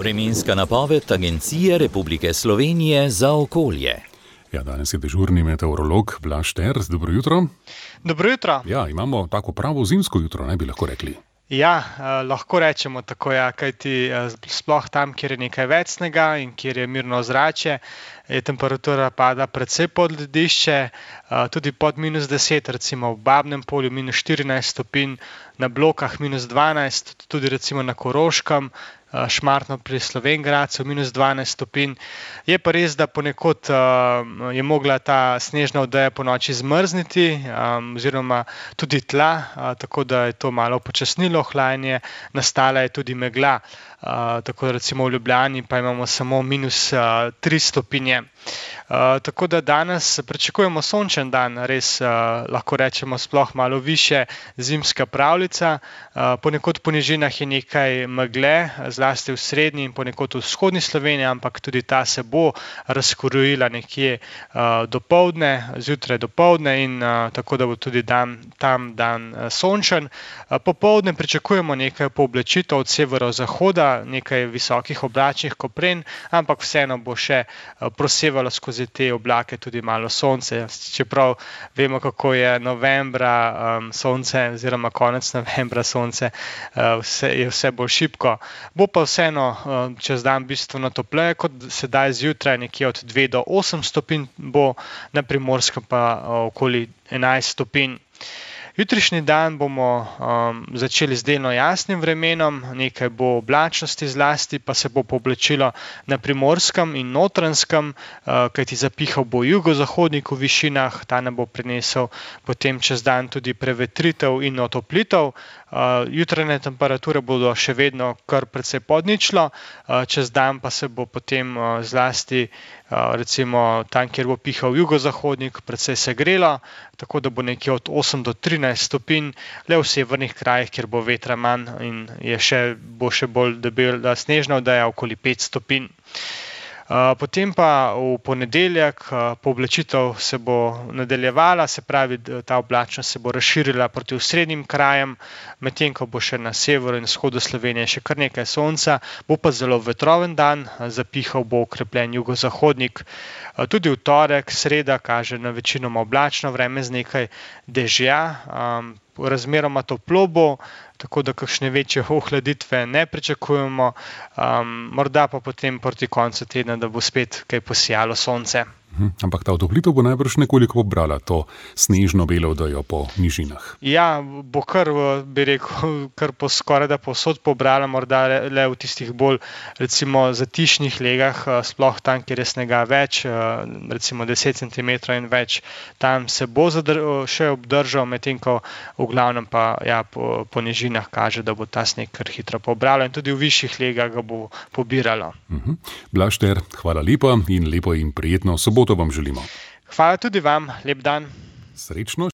Vremenska napoved Agencije Republike Slovenije za okolje. Ja, danes je dežurni meteorolog Blaž Šter. Dobro jutro. Dobro jutro. Ja, imamo tako pravo zimsko jutro, ne bi lahko rekli. Ja, lahko rečemo tako, ja, kajti sploh tam, kjer je nekaj več snega in kjer je mirno ozračje, je temperatura pada precej pod ledišče, tudi pod -10, recimo v Babnem Polju -14 stopinj, na Blokah -12, tudi recimo na Koroškem, Šmartno pri Slovenj Gradcu -12 stopinj. Je pa res, da ponekod je mogla ta snežna odeja ponoči zmrzniti, oziroma tudi tla, tako da je to malo upočasnilo hlajanje, nastala je tudi megla. Tako da recimo v Ljubljani pa imamo samo -3 stopinje. Tako da danes pričakujemo sončen dan, res lahko rečemo sploh malo višje zimska pravljica. Ponekod po nižinah je nekaj megle, zlasti v srednji in ponekod v vzhodni Sloveniji, ampak tudi ta se bo razkrojila nekje dopoldne, zjutraj dopoldne in tako da bo tudi tam dan sončen. Popoldne pričakujemo nekaj pooblačitev od severozahoda, nekaj visokih oblačnih kopren, ampak vseeno bo še prosevalo skozi te oblake tudi malo sonce, čeprav vemo, kako je novembra sonce oziroma konec novembra sonce je vse bolj šibko. Bo pa vseeno čez dan bistveno topleje kot sedaj zjutraj, nekje od 2 do 8 stopinj bo, na Primorskem pa okoli 11 stopinj. Jutrišnji dan bomo začeli z delno jasnim vremenom, nekaj bo oblačnosti, zlasti pa se bo pooblačilo na Primorskem in Notranjskem, kajti zapihal bo jugozahodnik v višinah, ta ne bo prinesel potem čez dan tudi prevetritev in otoplitev. Jutranje temperature bodo še vedno kar precej pod ničlo, čez dan pa se bo potem zlasti recimo tam, kjer bo pihal jugozahodnik, precej segrelo, tako da bo nekje od 8 do 13 stopinj, le v severnih krajih, kjer bo vetra manj in bo še bolj debela snežna odeja, okoli 5 stopinj. Potem pa v ponedeljek pooblačitev se bo nadaljevala, se pravi, ta oblačnost se bo razširila proti osrednjim krajem, medtem ko bo še na severu in vzhodu Slovenije še kar nekaj sonca, bo pa zelo vetroven dan, zapihal bo okrepljen jugozahodnik. Tudi v torek, sreda kaže na večinoma oblačno vreme z nekaj dežja, razmeroma toplo bo, tako da kakšne večje ohladitve ne pričakujemo, morda pa potem proti koncu tedna, da bo spet kaj posijalo sonce. Ampak ta otoplitev bo najbrž nekoliko pobrala to snežno belo odejo po nižinah. Ja, bo kar, bi rekel, kar skoraj da povsod pobrala, morda le v tistih bolj recimo zatišnih legah, sploh tam, kjer je snega več, recimo 10 cm in več, tam se bo še obdržal, medtem ko v glavnem pa ja, po nižinah kaže, da bo ta sneg kar hitro pobralo in tudi v višjih legah ga bo pobiralo. Blaž Šter, hvala lepa in lepo in prijetno soboto vam želimo. Hvala tudi vam, lep dan. Srečno.